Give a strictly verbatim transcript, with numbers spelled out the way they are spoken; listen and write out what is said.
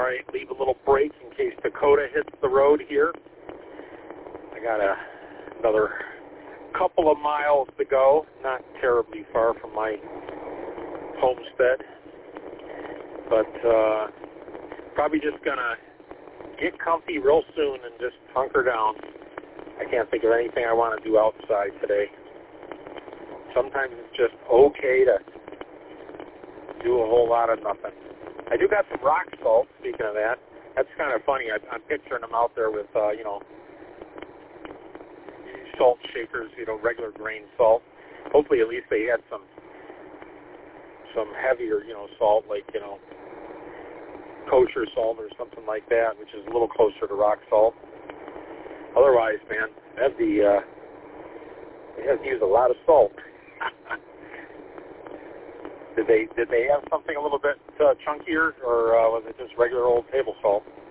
I leave a little break in case Dakota hits the road here. I got a, another couple of miles to go, not terribly far from my homestead, but uh, probably just going to get comfy real soon and just hunker down. I can't think of anything I want to do outside today. Sometimes it's just okay to do a whole lot of nothing. I do got some rock salt, speaking of that. That's kind of funny. I, I'm picturing them out there with, uh, you know, salt shakers, you know, regular grain salt. Hopefully at least they had some some heavier, you know, salt, like, you know, kosher salt or something like that, which is a little closer to rock salt. Otherwise, man, that'd be, uh, they have to use a lot of salt. Did they did they have something a little bit uh, chunkier, or uh, was it just regular old table salt?